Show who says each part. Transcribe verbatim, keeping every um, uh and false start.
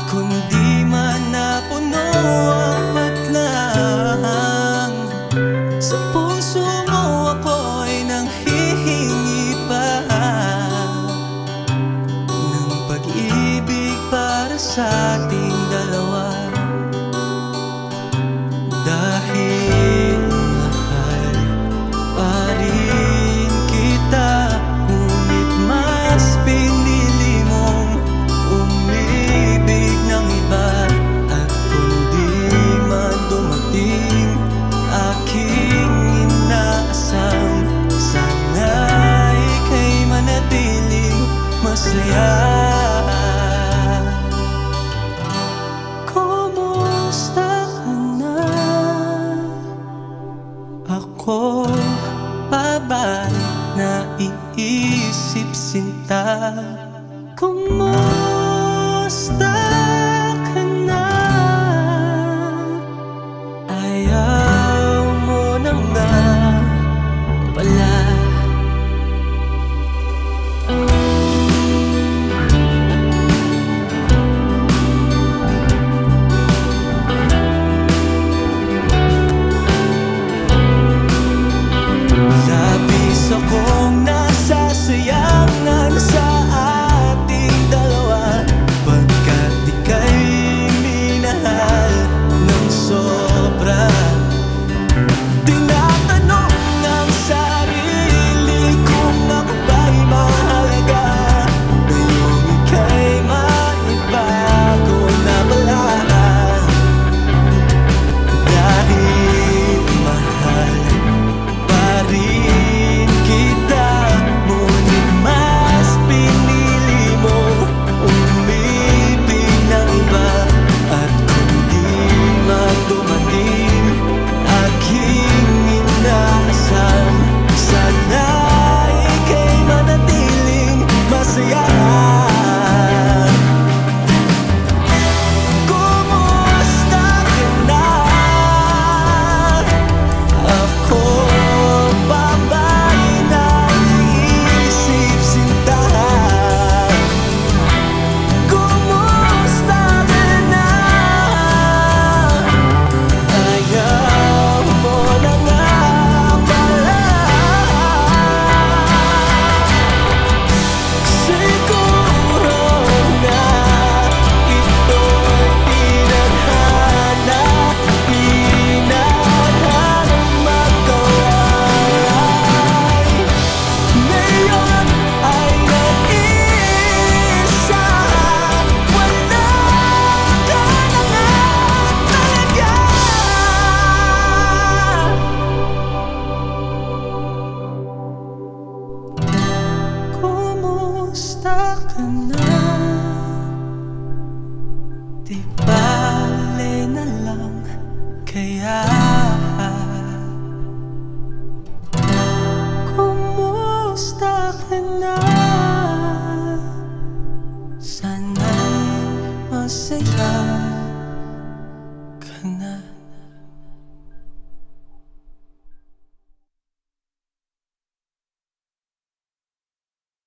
Speaker 1: kundi man napuno ang patlang, sa puso mo ako'y nanghihingi pa ng pag-ibig para sa ating dalawa. Dahil mahal pa rin kita, ngunit mas pinili mong umibig ng iba. At kung di man dumating aking inaasam, sana ika'y manatiling masaya. Ako pa ba naiisip sinta? Kumusta ka na? Ayaw mo na nga pala. Akong nasasayangan sa ating dalawa, pagkat ika'y minahal ng sobra. Tinatanong ng sarili kung ako ba'y mahalaga, ngayong ika'y maibago na pala. Dahil mahal pa rin kumusta ka na? Di ba